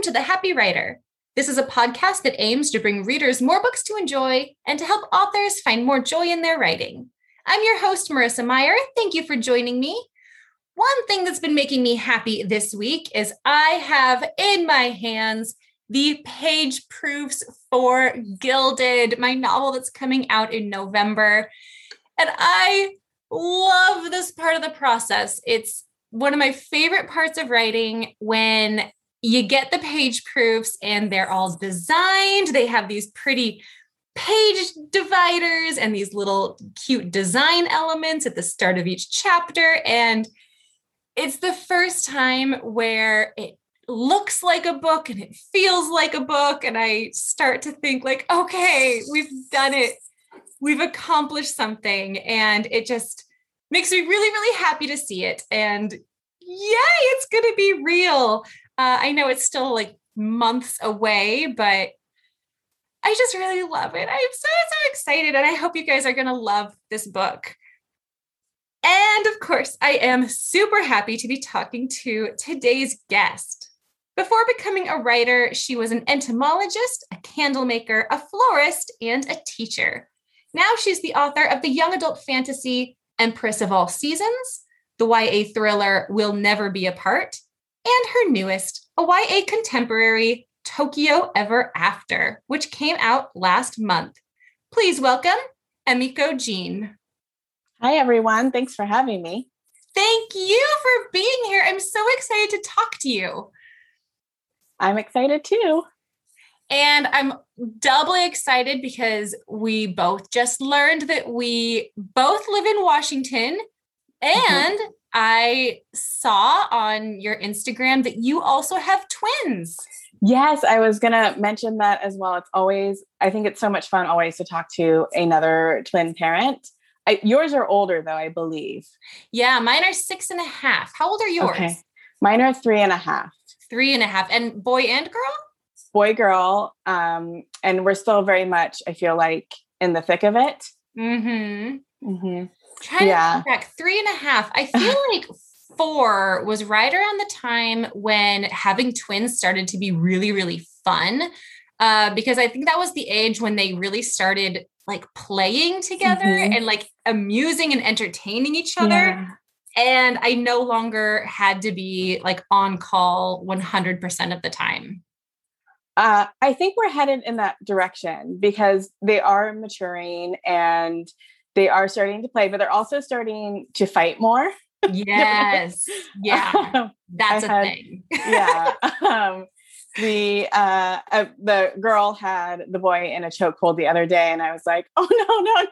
to The Happy Writer. This is a podcast that aims to bring readers more books to enjoy and to help authors find more joy in their writing. I'm your host, Marissa Meyer. Thank you for joining me. One thing that's been making me happy this week is I have in my hands the page proofs for Gilded, my novel that's coming out in November. And I love this part of the process. It's one of my favorite parts of writing when you get the page proofs and they're all designed. They have these pretty page dividers and these little cute design elements at the start of each chapter. And it's the first time where it looks like a book and it feels like a book. And I start to think like, okay, we've done it. We've accomplished something. And it just makes me really, really happy to see it. And yay, it's going to be real. I know it's still like months away, but I just really love it. I'm so excited. And I hope you guys are going to love this book. And of course, I am super happy to be talking to today's guest. Before becoming a writer, she was an entomologist, a candle maker, a florist, and a teacher. Now she's the author of the young adult fantasy Empress of All Seasons, the YA thriller We'll Never Be Apart, and her newest, a YA contemporary, Tokyo Ever After, which came out last month. Please welcome Emiko Jean. Hi, everyone. Thanks for having me. Thank you for being here. I'm so excited to talk to you. I'm excited too. And I'm doubly excited because we both just learned that we both live in Washington. And I saw on your Instagram that you also have twins. Yes, I was going to mention that as well. I think it's so much fun always to talk to another twin parent. Yours are older though, I believe. Yeah, mine are 6.5. How old are yours? Okay. Mine are 3.5. 3.5. And boy and girl? Boy, girl. And we're still very much, I feel like, in the thick of it. Trying to think back, 3.5. I feel like 4 was right around the time when having twins started to be really, really fun. Because I think that was the age when they really started like playing together and like amusing and entertaining each other. Yeah. And I no longer had to be like on call 100% of the time. I think we're headed in that direction because they are maturing and they are starting to play, but they're also starting to fight more. Yes. Yeah. That's a thing. Yeah. The girl had the boy in a chokehold the other day and I was like, oh,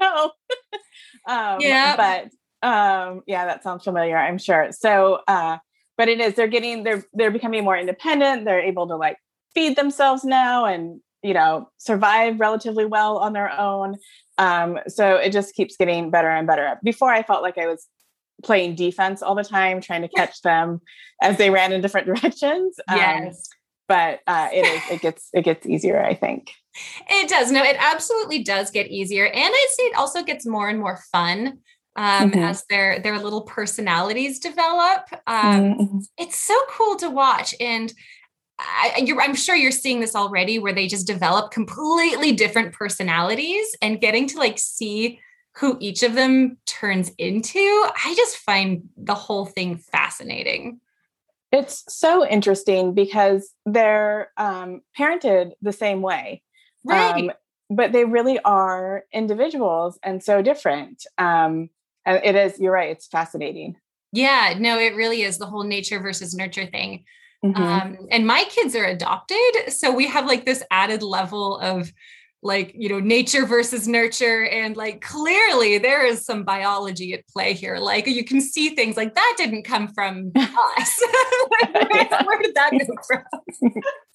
no. Yeah. But that sounds familiar, I'm sure. So, but it is, they're becoming more independent. They're able to like feed themselves now and, survive relatively well on their own. So it just keeps getting better and better. Before I felt like I was playing defense all the time, trying to catch them as they ran in different directions. Yes. But it gets easier, I think. It does. No, it absolutely does get easier. And I'd say it also gets more and more fun as their little personalities develop. It's so cool to watch. And I'm sure you're seeing this already where they just develop completely different personalities and getting to like see who each of them turns into. I just find the whole thing fascinating. It's so interesting because they're parented the same way. Right. But they really are individuals and so different. And it is, you're right, it's fascinating. Yeah, no, it really is the whole nature versus nurture thing. And my kids are adopted. So we have like this added level of like, nature versus nurture. And like, clearly there is some biology at play here. Like you can see things like that didn't come from us. Where did that go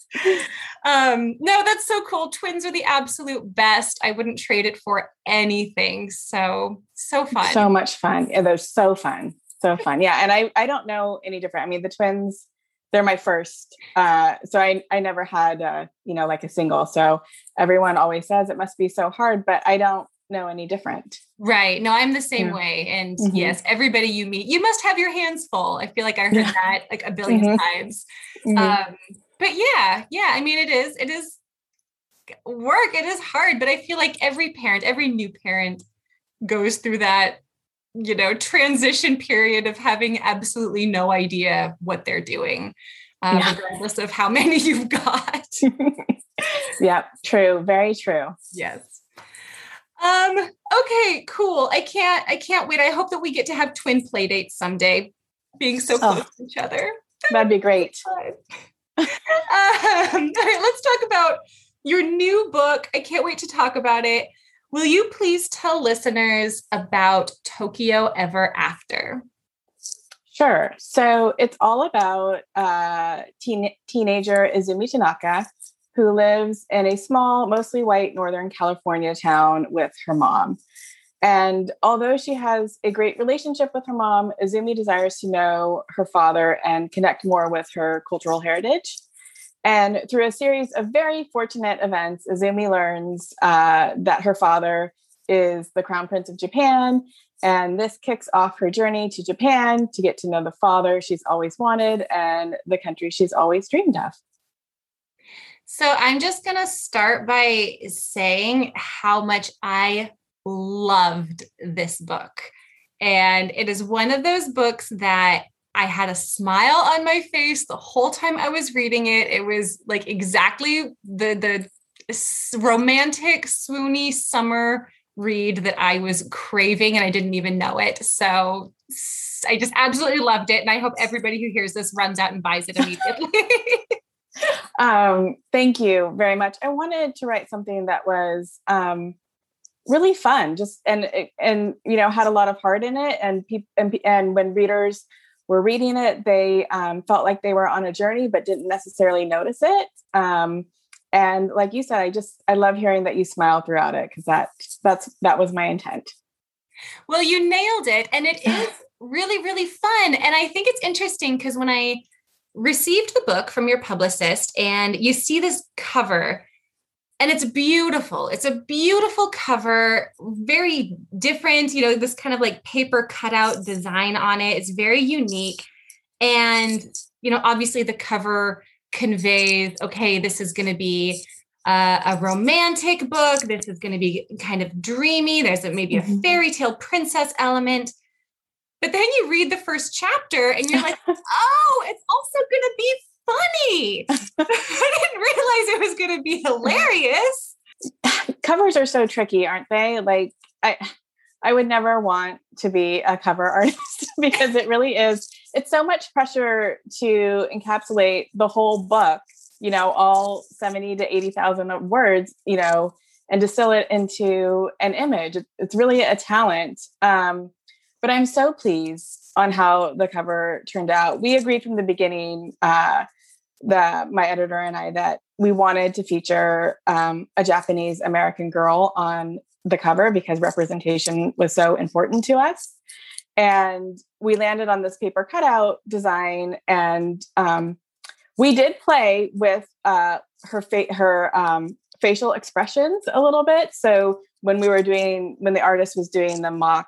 from? No, that's so cool. Twins are the absolute best. I wouldn't trade it for anything. So fun. So much fun. Yeah, they're so fun. So fun. Yeah. And I don't know any different. I mean, the twins, they're my first. So I never had, like a single. So everyone always says it must be so hard, but I don't know any different. Right. No, I'm the same way. And yes, everybody you meet, you must have your hands full. I feel like I heard that like a billion times. But yeah. I mean, it is work. It is hard, but I feel like every new parent goes through that, transition period of having absolutely no idea what they're doing, regardless of how many you've got. Yep. True. Very true. Yes. Okay, cool. I can't wait. I hope that we get to have twin play dates someday, being so close to each other. That'd be great. All right, let's talk about your new book. I can't wait to talk about it. Will you please tell listeners about Tokyo Ever After? Sure. So it's all about teenager Izumi Tanaka, who lives in a small, mostly white Northern California town with her mom. And although she has a great relationship with her mom, Izumi desires to know her father and connect more with her cultural heritage. And through a series of very fortunate events, Izumi learns that her father is the Crown Prince of Japan. And this kicks off her journey to Japan to get to know the father she's always wanted and the country she's always dreamed of. So I'm just going to start by saying how much I loved this book. And it is one of those books that I had a smile on my face the whole time I was reading it. It was like exactly the romantic, swoony summer read that I was craving, and I didn't even know it. So I just absolutely loved it. And I hope everybody who hears this runs out and buys it immediately. Thank you very much. I wanted to write something that was really fun, just and had a lot of heart in it. And when readers were reading it, they felt like they were on a journey, but didn't necessarily notice it. And like you said, I love hearing that you smile throughout it, because that was my intent. Well, you nailed it, and it is really, really fun. And I think it's interesting because when I received the book from your publicist and you see this cover, and it's beautiful. It's a beautiful cover, very different, this kind of like paper cutout design on it. It's very unique. And, obviously the cover conveys, okay, this is going to be a romantic book. This is going to be kind of dreamy. There's maybe a fairy tale princess element. But then you read the first chapter and you're like, oh, it's also going to be funny. I didn't realize it was going to be hilarious. Covers are so tricky, aren't they? Like I would never want to be a cover artist because it really is. It's so much pressure to encapsulate the whole book, all 70 to 80,000 words, and distill it into an image. It's really a talent. But I'm so pleased on how the cover turned out. We agreed from the beginning, my editor and I, that we wanted to feature a Japanese American girl on the cover because representation was so important to us. And we landed on this paper cutout design, and we did play with her facial expressions a little bit. So when the artist was doing the mock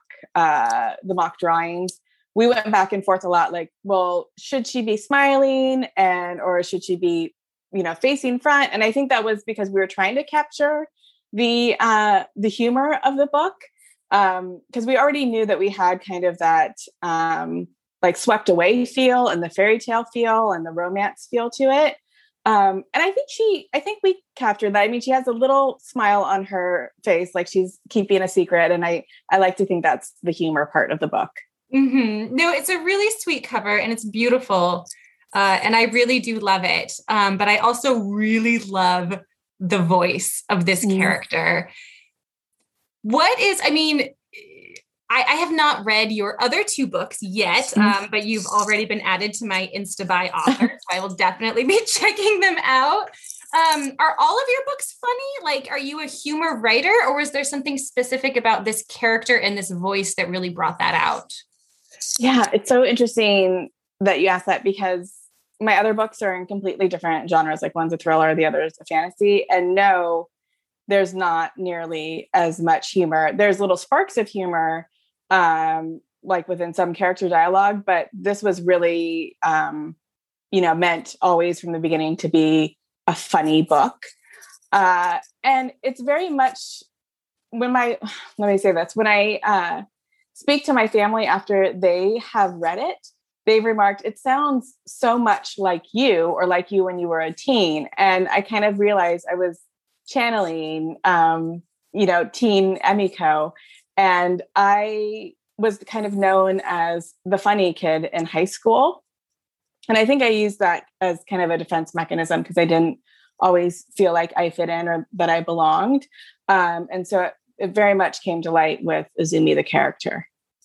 drawings, we went back and forth a lot. Like, well, should she be smiling or should she be, facing front? And I think that was because we were trying to capture the humor of the book. Because we already knew that we had kind of that like swept away feel and the fairy tale feel and the romance feel to it. And I think we captured that. I mean, she has a little smile on her face, like she's keeping a secret. And I like to think that's the humor part of the book. Mm-hmm. No, it's a really sweet cover and it's beautiful. And I really do love it. But I also really love the voice of this character. I have not read your other two books yet, but you've already been added to my Instabuy author, so I will definitely be checking them out. Are all of your books funny? Like, are you a humor writer, or was there something specific about this character and this voice that really brought that out? Yeah, it's so interesting that you asked that, because my other books are in completely different genres. Like, one's a thriller, the other is a fantasy. And no, there's not nearly as much humor. There's little sparks of humor, like within some character dialogue, but this was really meant always from the beginning to be a funny book. And it's very much when let me say this, when I speak to my family after they have read it, they've remarked, it sounds so much like you, or like you when you were a teen. And I kind of realized I was channeling, teen Emiko. And I was kind of known as the funny kid in high school. And I think I used that as kind of a defense mechanism because I didn't always feel like I fit in or that I belonged. And so it very much came to light with Izumi, the character.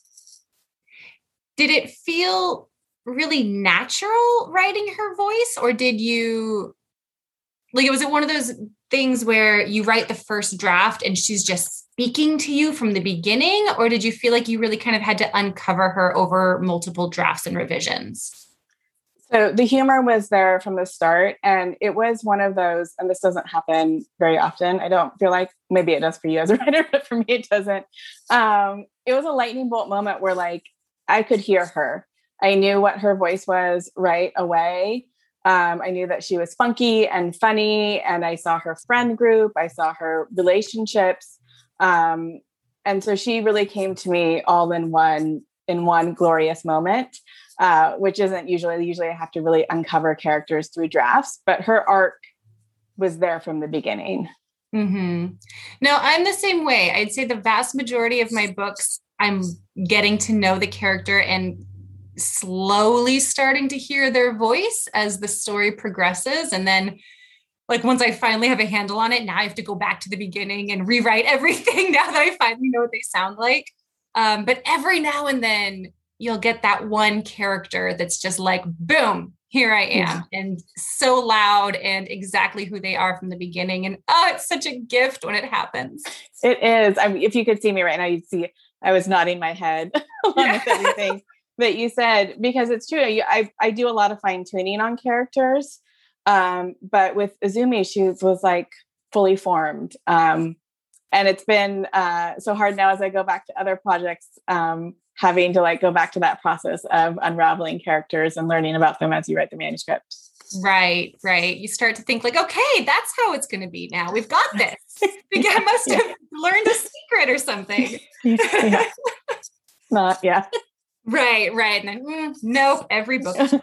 Did it feel really natural writing her voice, or did you was it one of those things where you write the first draft and she's just speaking to you from the beginning, or did you feel like you really kind of had to uncover her over multiple drafts and revisions? So the humor was there from the start, and it was one of those, and this doesn't happen very often. I don't feel like, maybe it does for you as a writer, but for me, it doesn't. It was a lightning bolt moment where I could hear her. I knew what her voice was right away. I knew that she was funky and funny, and I saw her friend group. I saw her relationships. And so she really came to me all in one glorious moment. Which isn't usually I have to really uncover characters through drafts, but her arc was there from the beginning. Mm-hmm. No, I'm the same way. I'd say the vast majority of my books, I'm getting to know the character and slowly starting to hear their voice as the story progresses. And then once I finally have a handle on it, now I have to go back to the beginning and rewrite everything now that I finally know what they sound like. But every now and then you'll get that one character that's just boom, here I am. Yeah. And so loud and exactly who they are from the beginning. And it's such a gift when it happens. It is. I mean, if you could see me right now, you'd see I was nodding my head along with everything that you said, because it's true. I do a lot of fine tuning on characters. But with Izumi, she was fully formed. And it's been so hard now as I go back to other projects, having to go back to that process of unraveling characters and learning about them as you write the manuscript. Right. You start to think okay, that's how it's going to be now. We've got this. I must have learned a secret or something. Yeah. Not, yeah. Right. And then, nope, every book is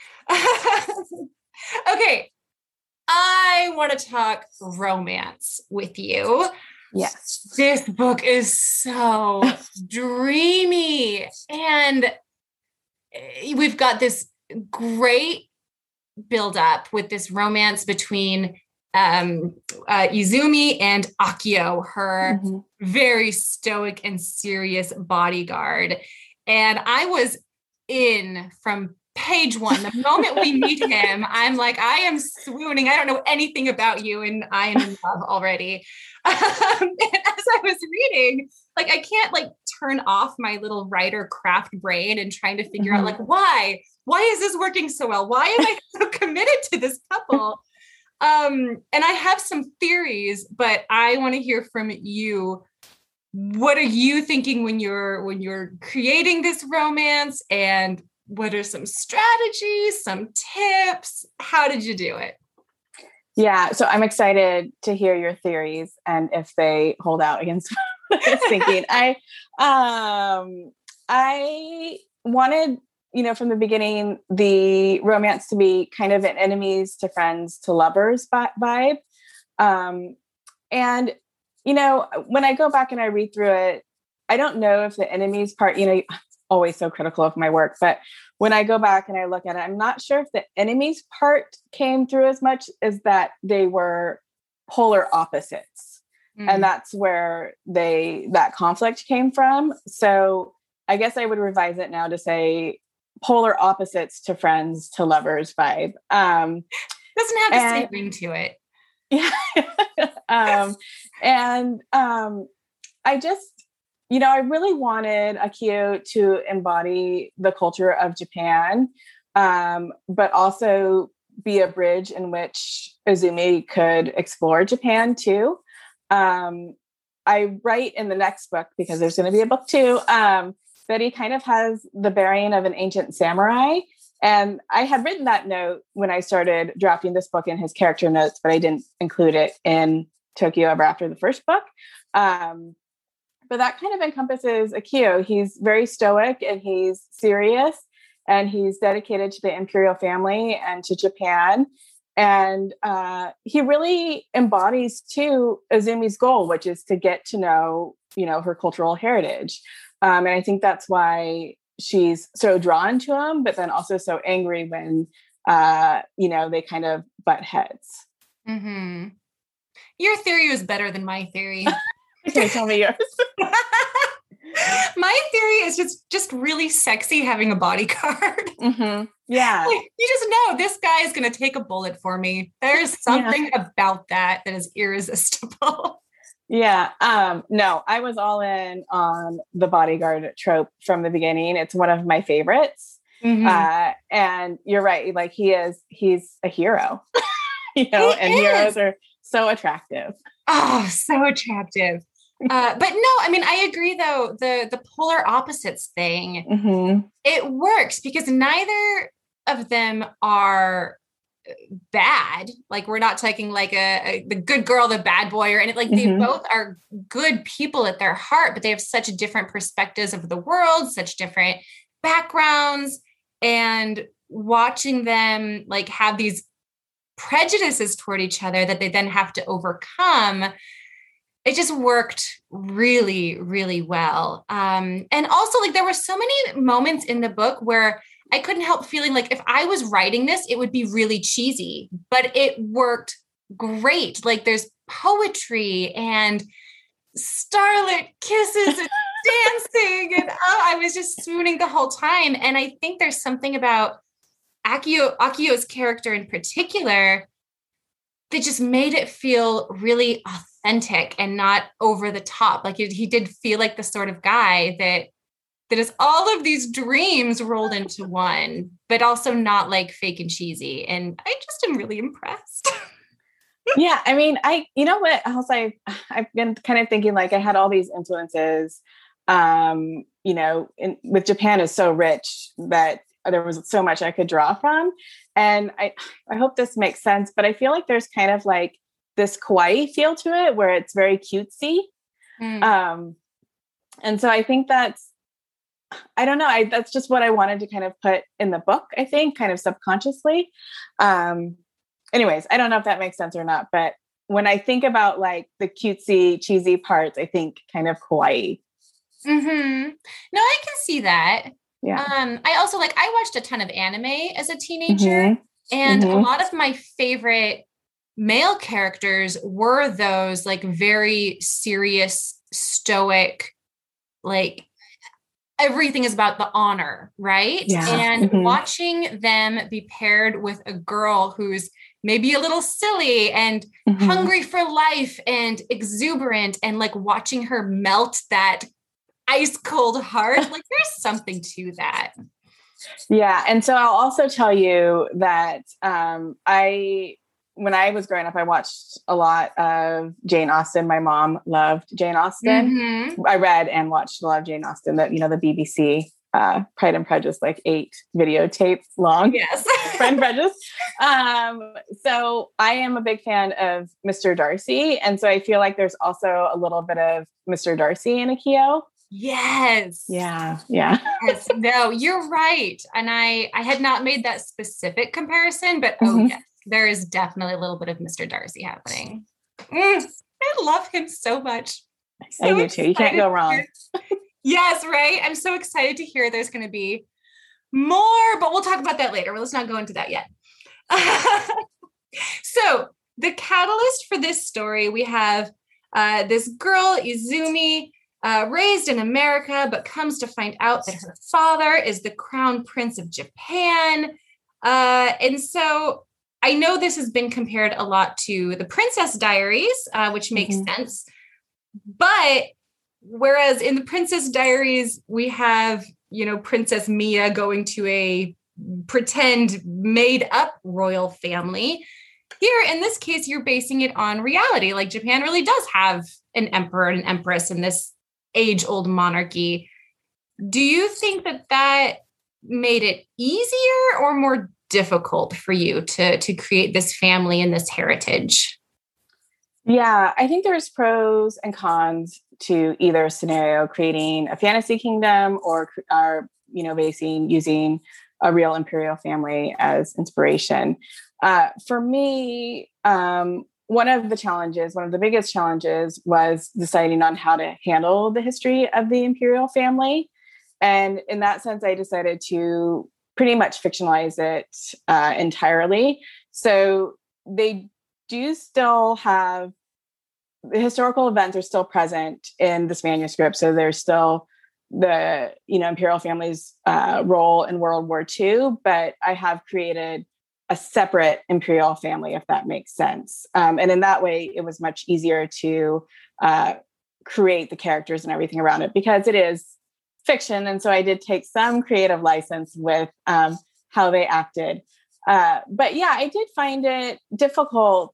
okay. I want to talk romance with you. Yes. This book is so dreamy. And we've got this great buildup with this romance between Izumi and Akio, her very stoic and serious bodyguard. And I was in from page one. The moment we meet him, I'm I am swooning. I don't know anything about you, and I am in love already. And as I was reading, I can't turn off my little writer craft brain and trying to figure out why is this working so well? Why am I so committed to this couple? And I have some theories, but I want to hear from you. What are you thinking when you're creating this romance, and what are some strategies, some tips? How did you do it? Yeah, so I'm excited to hear your theories and if they hold out against what I was thinking. I wanted, from the beginning, the romance to be kind of an enemies to friends to lovers vibe. And, when I go back and I read through it, I don't know if the enemies part, always so critical of my work, but when I go back and I look at it, I'm not sure if the enemies part came through as much as that they were polar opposites. And that's where that conflict came from. So I guess I would revise it now to say polar opposites to friends to lovers vibe. Doesn't have the same ring to it. Yeah. I just, I really wanted Akio to embody the culture of Japan, but also be a bridge in which Izumi could explore Japan too. I write in the next book, because there's going to be a book too, that he kind of has the bearing of an ancient samurai. And I had written that note when I started drafting this book in his character notes, but I didn't include it in Tokyo Ever After, the first book. But that kind of encompasses Akio. He's very stoic and he's serious and he's dedicated to the imperial family and to Japan. And he really embodies too Izumi's goal, which is to get to know, her cultural heritage. And I think that's why she's so drawn to him, but then also so angry when, they kind of butt heads. Mm-hmm. Your theory was better than my theory. Can you tell me yours? My theory is just really sexy having a bodyguard. Mm-hmm. Yeah. You just know this guy is going to take a bullet for me. There's something about that is irresistible. Yeah. No, I was all in on the bodyguard trope from the beginning. It's one of my favorites. Mm-hmm. And you're right. Like he's a hero, and heroes are so attractive. Oh, so attractive. But no, I mean, I agree though, the polar opposites thing, mm-hmm. It works because neither of them are bad. Like we're not taking like the good girl, the bad boy, or anything. Like mm-hmm. They both are good people at their heart, but they have such different perspectives of the world, such different backgrounds, and watching them like have these prejudices toward each other that they then have to overcome. It just worked really, really well. And also like there were so many moments in the book where I couldn't help feeling like if I was writing this, it would be really cheesy, but it worked great. Like there's poetry and starlit kisses and dancing. And I was just swooning the whole time. And I think there's something about Akio's character in particular that just made it feel really authentic and not over the top. Like he did feel like the sort of guy that is all of these dreams rolled into one, but also not like fake and cheesy. And I just am really impressed. Yeah. I mean, you know what else I've been kind of thinking, like I had all these influences, with Japan is so rich that there was so much I could draw from. And I hope this makes sense, but I feel like there's kind of like this kawaii feel to it where it's very cutesy. Mm. And so I think I don't know. That's just what I wanted to kind of put in the book, I think, kind of subconsciously. Anyways, I don't know if that makes sense or not, but when I think about like the cutesy, cheesy parts, I think kind of kawaii. Mm-hmm. No, I can see that. Yeah. I also I watched a ton of anime as a teenager, mm-hmm. and mm-hmm. a lot of my favorite male characters were those like very serious, stoic, like everything is about the honor, right? Yeah. And mm-hmm. watching them be paired with a girl who's maybe a little silly and mm-hmm. hungry for life and exuberant, and like watching her melt that ice cold heart, like there's something to that. Yeah. And so I'll also tell you that when I was growing up, I watched a lot of Jane Austen. My mom loved Jane Austen. Mm-hmm. I read and watched a lot of Jane Austen, the BBC Pride and Prejudice, like 8 videotapes long. Yes. Pride and Prejudice. So I am a big fan of Mr. Darcy. And so I feel like there's also a little bit of Mr. Darcy in Akio. Yes. Yeah. Yeah. Yes. No, you're right. And I had not made that specific comparison, but mm-hmm. oh yes, there is definitely a little bit of Mr. Darcy happening. I love him so much. I do too. You can't go wrong. Yes, right. I'm so excited to hear there's going to be more, but we'll talk about that later. Let's not go into that yet. So the catalyst for this story, we have this girl, Izumi, raised in America, but comes to find out that her father is the crown prince of Japan. And so I know this has been compared a lot to the Princess Diaries, which makes mm-hmm. sense. But whereas in the Princess Diaries, we have, Princess Mia going to a pretend made up royal family. Here, in this case, you're basing it on reality. Like Japan really does have an emperor and an empress in this age-old monarchy. Do you think that made it easier or more difficult for you to create this family and this heritage? Yeah, I think there's pros and cons to either scenario, creating a fantasy kingdom or basing using a real imperial family as inspiration. For me, one of the biggest challenges was deciding on how to handle the history of the imperial family. And in that sense, I decided to pretty much fictionalize it entirely. So they do still have the historical events are still present in this manuscript. So there's still the imperial family's role in World War II, but I have created a separate imperial family, if that makes sense. And in that way, it was much easier to create the characters and everything around it because it is fiction. And so I did take some creative license with how they acted. But yeah, I did find it difficult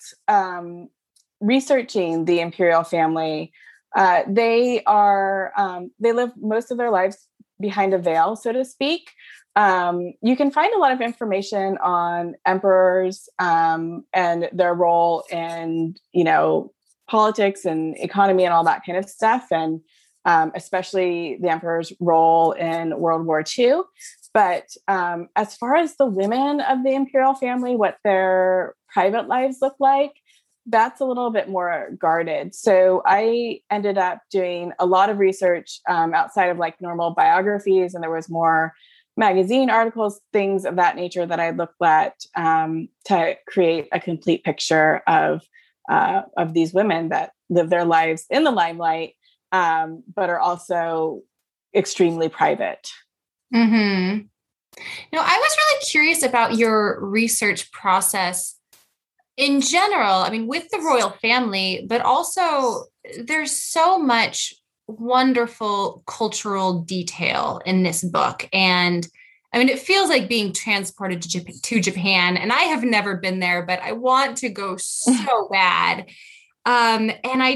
researching the imperial family. They live most of their lives behind a veil, so to speak. You can find a lot of information on emperors and their role in, politics and economy and all that kind of stuff. And especially the emperor's role in World War II. But as far as the women of the imperial family, what their private lives look like, that's a little bit more guarded. So I ended up doing a lot of research outside of like normal biographies, and there was more magazine articles, things of that nature that I looked at to create a complete picture of these women that live their lives in the limelight, but are also extremely private. Mm-hmm. Now, I was really curious about your research process in general. I mean, with the royal family, but also there's so much wonderful cultural detail in this book. And I mean, it feels like being transported to Japan. And I have never been there, but I want to go so bad. And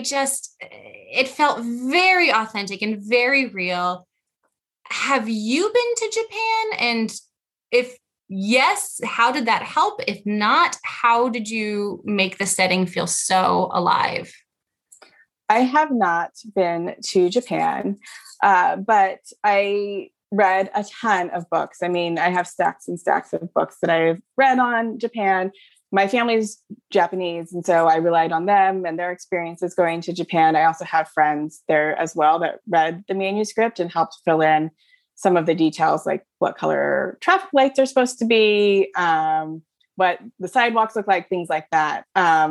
it felt very authentic and very real. Have you been to Japan? And if yes, how did that help? If not, how did you make the setting feel so alive? I have not been to Japan, but I read a ton of books. I mean, I have stacks and stacks of books that I've read on Japan. My family's Japanese, and so I relied on them and their experiences going to Japan. I also have friends there as well that read the manuscript and helped fill in some of the details, like what color traffic lights are supposed to be, what the sidewalks look like, things like that.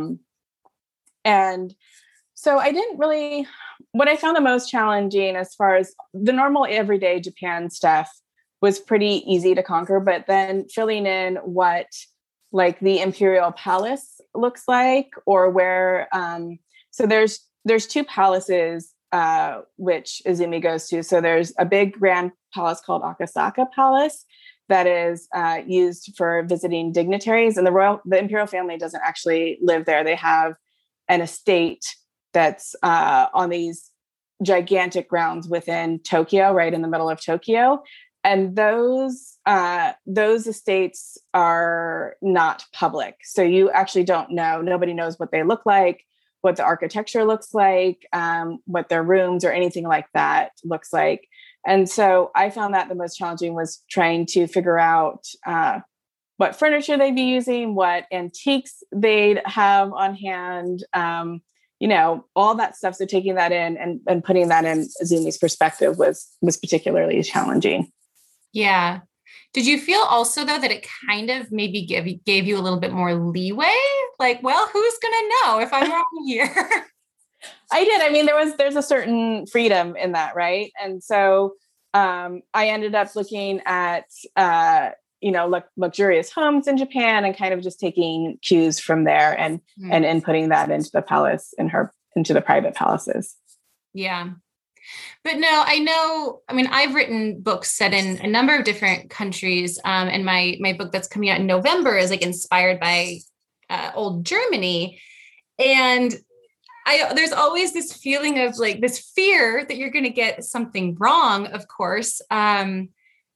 And so what I found the most challenging as far as the normal everyday Japan stuff was pretty easy to conquer, but then filling in what like the Imperial Palace looks like, or where, so there's two palaces which Izumi goes to. So there's a big grand palace called Akasaka Palace that is used for visiting dignitaries, and the imperial family doesn't actually live there. They have an estate that's on these gigantic grounds within Tokyo, right in the middle of Tokyo. And those estates are not public. So you actually don't know. Nobody knows what they look like, what the architecture looks like, what their rooms or anything like that looks like. And so I found that the most challenging was trying to figure out what furniture they'd be using, what antiques they'd have on hand, all that stuff. So taking that in and putting that in Izumi's perspective was particularly challenging. Yeah. Did you feel also, though, that it kind of maybe gave you a little bit more leeway? Like, well, who's going to know if I'm wrong here? I did. I mean, there's a certain freedom in that, right? And so I ended up looking at, luxurious homes in Japan and kind of just taking cues from there and inputting that into the palace into the private palaces. Yeah. But no, I've written books set in a number of different countries. And my book that's coming out in November is like inspired by old Germany. And there's always this feeling of like this fear that you're going to get something wrong, of course.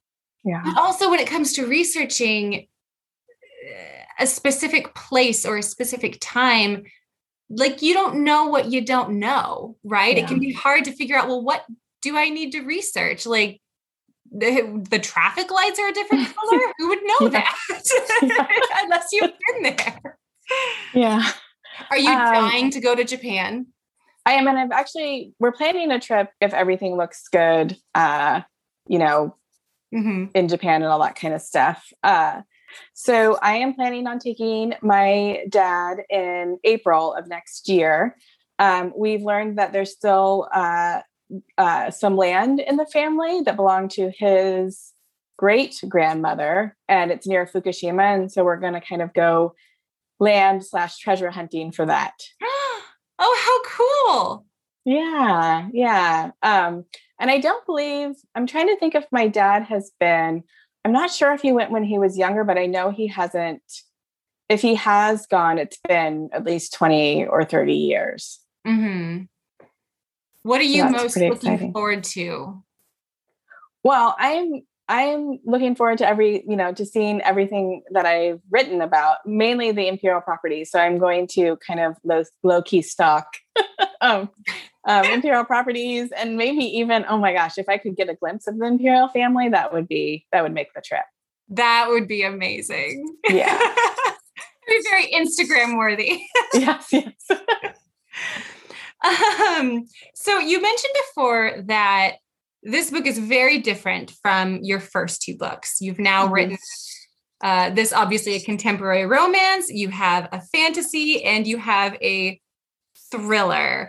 Yeah. But also when it comes to researching a specific place or a specific time, like you don't know what you don't know, right? It can be hard to figure out, well, what do I need to research? Like the traffic lights are a different color. Who would know that? Unless you've been there. Yeah. Are you dying to go to Japan? I am. And we're planning a trip if everything looks good, in Japan and all that kind of stuff. So I am planning on taking my dad in April of next year. We've learned that there's still some land in the family that belonged to his great grandmother, and it's near Fukushima. And so we're going to kind of go land/treasure hunting for that. Oh, how cool. Yeah. Yeah. And I'm trying to think if my dad has been, I'm not sure if he went when he was younger, but I know he hasn't. If he has gone, it's been at least 20 or 30 years. Mm-hmm. What are you most looking forward to? Well, I'm looking forward to to seeing everything that I've written about, mainly the Imperial properties. So I'm going to kind of low key stalk Imperial properties, and maybe even, oh my gosh, if I could get a glimpse of the Imperial family, that would make the trip. That would be amazing. Yeah. It'd be very Instagram worthy. Yes. So you mentioned before that this book is very different from your first two books. You've now written this, obviously a contemporary romance, you have a fantasy, and you have a thriller.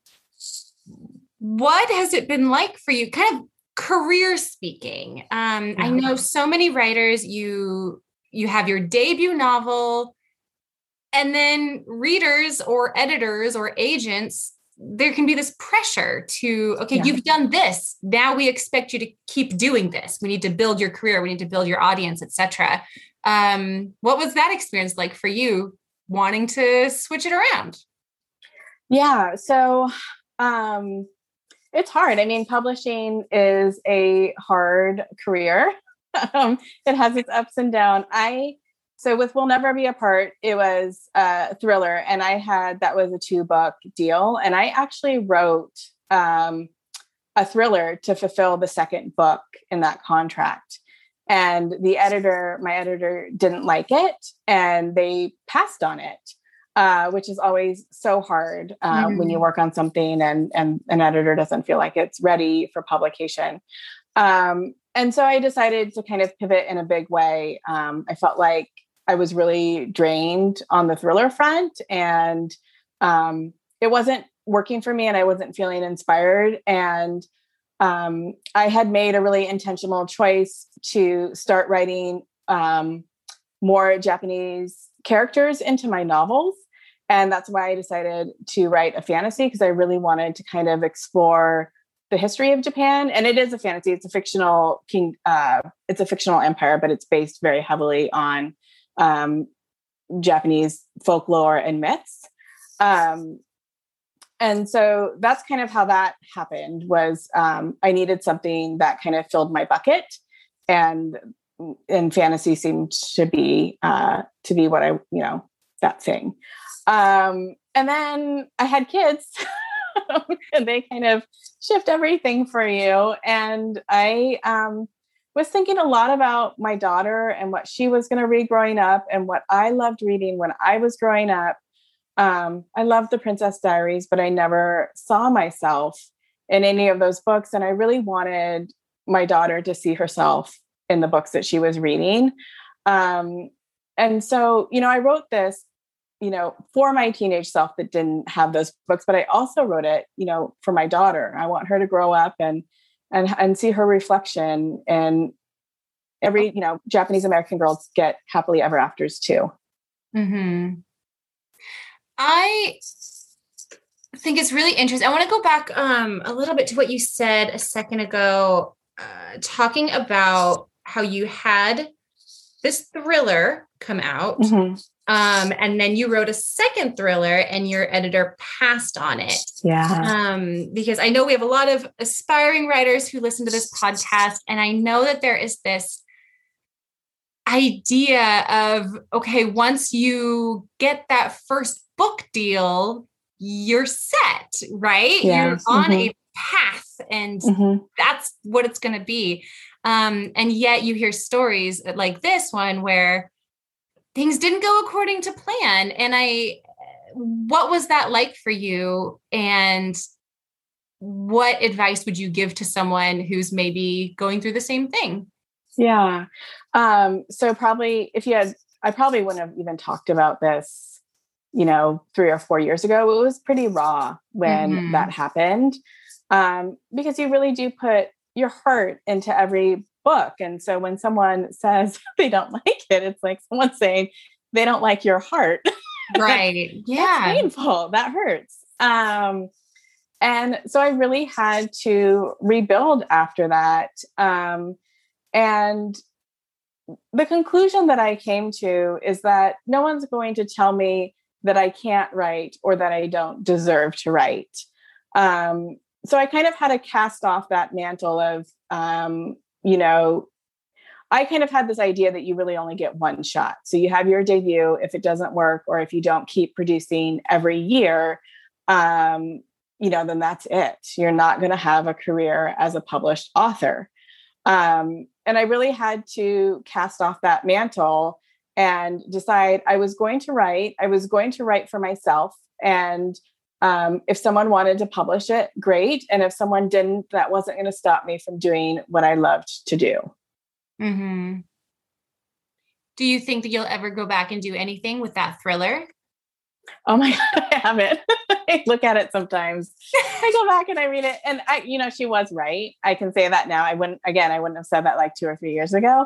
What has it been like for you, kind of career speaking? I know so many writers, you have your debut novel, and then readers or editors or agents, there can be this pressure to, you've done this. Now we expect you to keep doing this. We need to build your career. We need to build your audience, etc. What was that experience like for you, wanting to switch it around? Yeah. So it's hard. I mean, publishing is a hard career. It has its ups and downs. So with We'll Never Be Apart, it was a thriller, and that was a 2-book deal. And I actually wrote a thriller to fulfill the second book in that contract. And my editor didn't like it, and they passed on it, which is always so hard when you work on something and an editor doesn't feel like it's ready for publication. And so I decided to kind of pivot in a big way. I felt like I was really drained on the thriller front, and it wasn't working for me, and I wasn't feeling inspired. And I had made a really intentional choice to start writing more Japanese characters into my novels. And that's why I decided to write a fantasy, because I really wanted to kind of explore the history of Japan. And it is a fantasy. It's a fictional it's a fictional empire, but it's based very heavily on Japanese folklore and myths. And so that's kind of how that happened, was I needed something that kind of filled my bucket, and fantasy seemed to be what I, that thing. And then I had kids and they kind of shift everything for you. And I was thinking a lot about my daughter and what she was going to read growing up, and what I loved reading when I was growing up. I loved The Princess Diaries, but I never saw myself in any of those books. And I really wanted my daughter to see herself in the books that she was reading. And so, I wrote this, for my teenage self that didn't have those books, but I also wrote it, for my daughter. I want her to grow up and see her reflection, and every, Japanese American girls get happily ever afters too. Mm-hmm. I think it's really interesting. I want to go back a little bit to what you said a second ago, talking about how you had this thriller come out. And then you wrote a second thriller and your editor passed on it. Yeah. Because I know we have a lot of aspiring writers who listen to this podcast. And I know that there is this idea of, okay, once you get that first book deal, you're set, right? Yeah. You're on a path and that's what it's going to be. And yet you hear stories like this one where things didn't go according to plan. And what was that like for you? And what advice would you give to someone who's maybe going through the same thing? Yeah. So probably I probably wouldn't have even talked about this, 3 or 4 years ago. It was pretty raw when that happened. Because you really do put your heart into every book. And so when someone says they don't like it, it's like someone saying they don't like your heart. Right. Yeah. That's painful. That hurts. And so I really had to rebuild after that. And the conclusion that I came to is that no one's going to tell me that I can't write or that I don't deserve to write. So I kind of had to cast off that mantle of, I kind of had this idea that you really only get one shot. So you have your debut. If it doesn't work, or if you don't keep producing every year, then that's it. You're not going to have a career as a published author. And I really had to cast off that mantle and decide I was going to write for myself. And if someone wanted to publish it, great. And if someone didn't, that wasn't going to stop me from doing what I loved to do. Mm-hmm. Do you think that you'll ever go back and do anything with that thriller? Oh my God, I haven't. I look at it sometimes. I go back and I read it. And she was right. I can say that now. I wouldn't have said that like 2 or 3 years ago.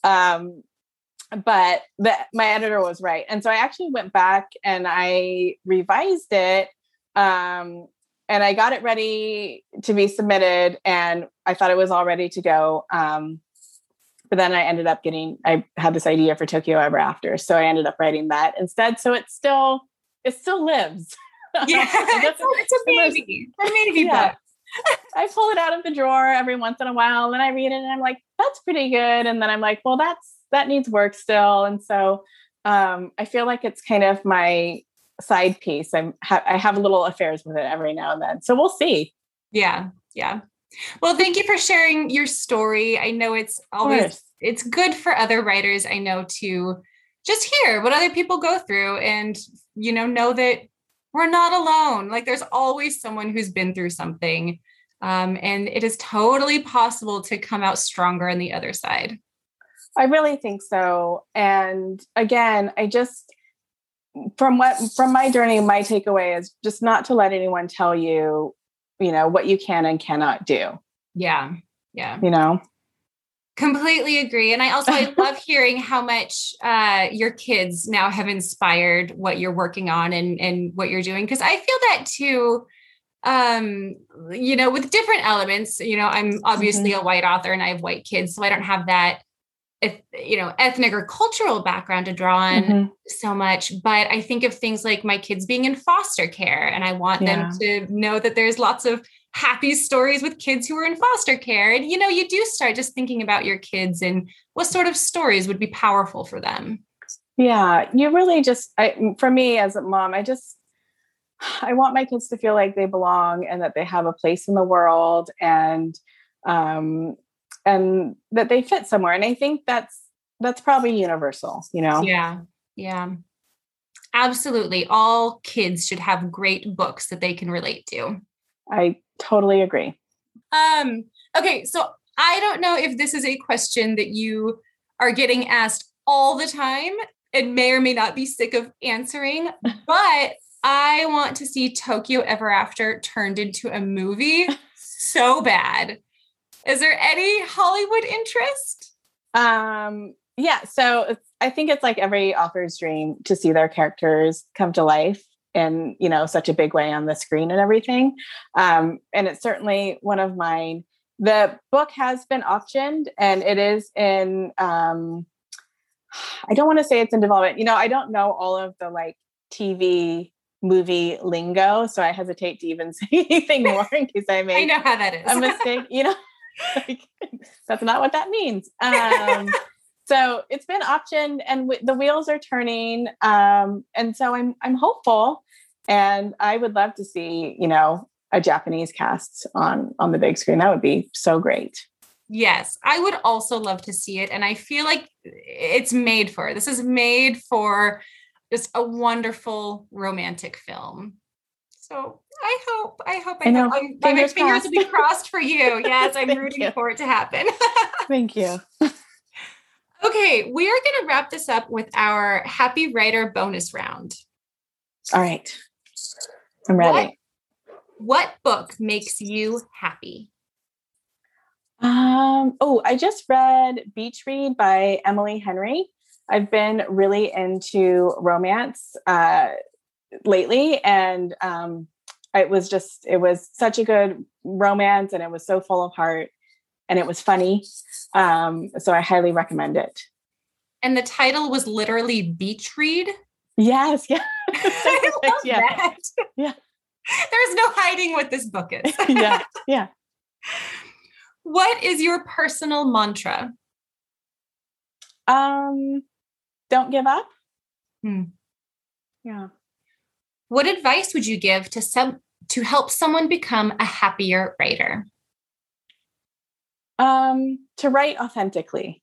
But my editor was right. And so I actually went back and I revised it. And I got it ready to be submitted and I thought it was all ready to go. But then I ended up I had this idea for Tokyo Ever After. So I ended up writing that instead. So it still lives. Yeah. It's a baby. A baby book. I pull it out of the drawer every once in a while and I read it and I'm like, that's pretty good. And then I'm like, well, that needs work still. And so I feel like it's kind of my side piece. I have little affairs with it every now and then. So we'll see. Yeah. Yeah. Well, thank you for sharing your story. I know it's good for other writers, I know, to just hear what other people go through and, know that we're not alone. Like there's always someone who's been through something. And it is totally possible to come out stronger on the other side. I really think so. And again, from my journey, my takeaway is just not to let anyone tell you, what you can and cannot do. Yeah. Yeah. Completely agree. And I love hearing how much your kids now have inspired what you're working on and what you're doing. Cause I feel that too, with different elements, I'm obviously a white author and I have white kids, so I don't have that, ethnic or cultural background to draw on so much. But I think of things like my kids being in foster care, and I want them to know that there's lots of happy stories with kids who are in foster care. And, you do start just thinking about your kids and what sort of stories would be powerful for them. Yeah, you really for me as a mom, I want my kids to feel like they belong and that they have a place in the world and that they fit somewhere. And I think that's probably universal, Yeah. Yeah, absolutely. All kids should have great books that they can relate to. I totally agree. Okay. So I don't know if this is a question that you are getting asked all the time and may or may not be sick of answering, but I want to see Tokyo Ever After turned into a movie so bad. Is there any Hollywood interest? Yeah. So I think it's like every author's dream to see their characters come to life in, such a big way on the screen and everything. And it's certainly one of mine. The book has been optioned and it is in I don't want to say it's in development. I don't know all of the like TV movie lingo, so I hesitate to even say anything more in case I make I know how that is. a mistake. Like, that's not what that means. So it's been optioned, and the wheels are turning. And so I'm hopeful, and I would love to see a Japanese cast on the big screen. That would be so great. Yes, I would also love to see it. And I feel like this is made for just a wonderful romantic film. So I know. My fingers will be crossed for you. Yes, I'm rooting for it to happen. Thank you. Okay, we are going to wrap this up with our Happy Writer bonus round. All right. I'm ready. What book makes you happy? I just read Beach Read by Emily Henry. I've been really into romance lately, and it was such a good romance, and it was so full of heart, and it was funny. So I highly recommend it. And the title was literally Beach Read? Yes. Yeah. I love that. Yeah. There's no hiding what this book is. Yeah. Yeah. What is your personal mantra? Don't give up. Yeah. What advice would you give to help someone become a happier writer? To write authentically.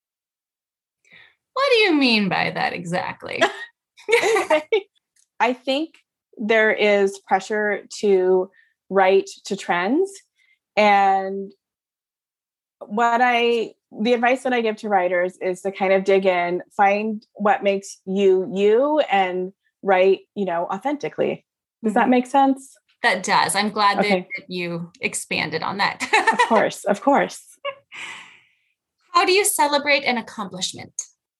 What do you mean by that exactly? I think there is pressure to write to trends, and the advice that I give to writers is to kind of dig in, find what makes you, and write, authentically. Does that make sense? That does. I'm glad that you expanded on that. Of course. How do you celebrate an accomplishment?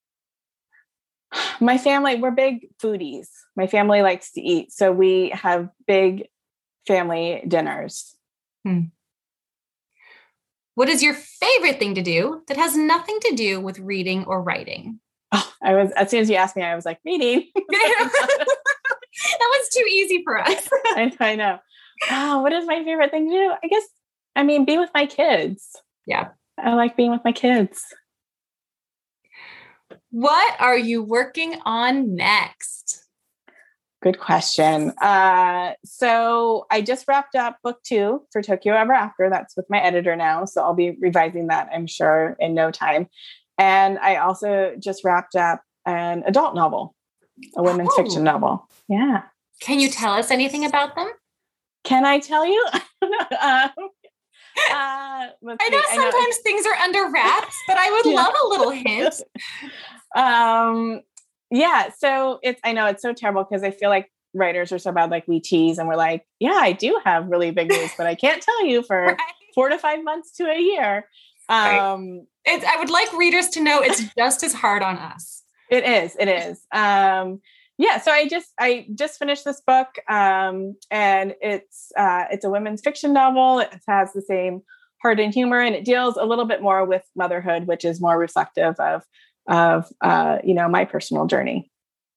My family, we're big foodies. My family likes to eat, so we have big family dinners. What is your favorite thing to do that has nothing to do with reading or writing? Oh, as soon as you asked me, I was like, reading. That was too easy for us. I know. Oh, what is my favorite thing to do? I guess, be with my kids. Yeah. I like being with my kids. What are you working on next? Good question. So I just wrapped up book 2 for Tokyo Ever After. That's with my editor now. So I'll be revising that, I'm sure, in no time. And I also just wrapped up an adult novel, a women's fiction novel. Yeah. Can you tell us anything about them? Can I tell you? I know sometimes things are under wraps, but I would love a little hint. Yeah. So I know it's so terrible because I feel like writers are so bad. Like we tease and we're like, yeah, I do have really big news, but I can't tell you for 4 to 5 months to a year. I would like readers to know it's just as hard on us. It is. Yeah. So I just finished this book, and it's a women's fiction novel. It has the same heart and humor, and it deals a little bit more with motherhood, which is more reflective of my personal journey.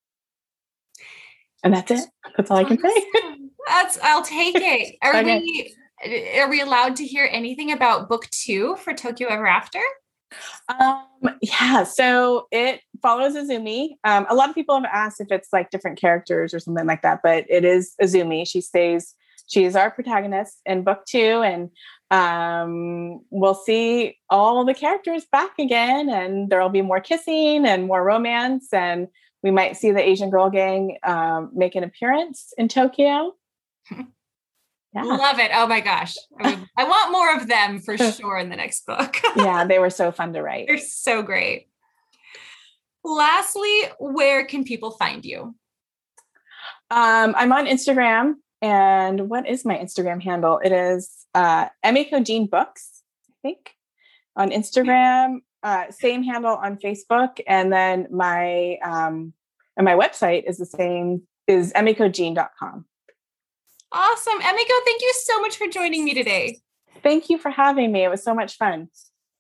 And that's it. That's all I can say. I'll take it. Are we allowed to hear anything about book 2 for Tokyo Ever After? Yeah. So it follows Azumi. A lot of people have asked if it's like different characters or something like that, but it is Azumi. She is our protagonist in book 2, and we'll see all the characters back again, and there'll be more kissing and more romance, and we might see the Asian Girl Gang make an appearance in Tokyo. Yeah. Love it. Oh my gosh. I want more of them for sure in the next book. Yeah, they were so fun to write. They're so great. Lastly, where can people find you? I'm on Instagram. And what is my Instagram handle? It is Emiko Jean Books, I think, on Instagram. Same handle on Facebook. And then my website is the same, is emikojean.com. Awesome. Emiko, thank you so much for joining me today. Thank you for having me. It was so much fun.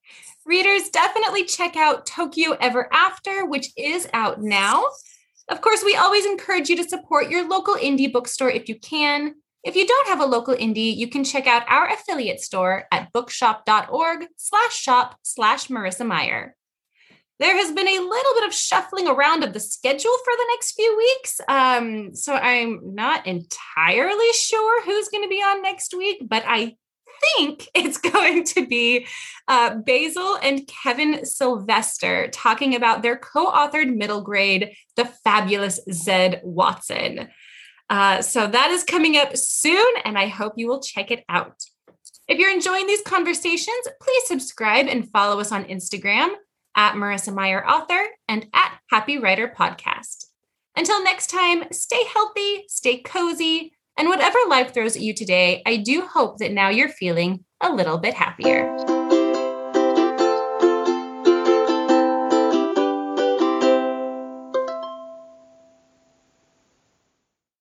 Readers, definitely check out Tokyo Ever After, which is out now. Of course, we always encourage you to support your local indie bookstore if you can. If you don't have a local indie, you can check out our affiliate store at bookshop.org/shop/Marissa Meyer. There has been a little bit of shuffling around of the schedule for the next few weeks. So I'm not entirely sure who's going to be on next week, but I think it's going to be Basil and Kevin Sylvester talking about their co-authored middle grade, The Fabulous Zed Watson. So that is coming up soon, and I hope you will check it out. If you're enjoying these conversations, please subscribe and follow us on Instagram at Marissa Meyer Author and at Happy Writer Podcast. Until next time, stay healthy, stay cozy, and whatever life throws at you today, I do hope that now you're feeling a little bit happier.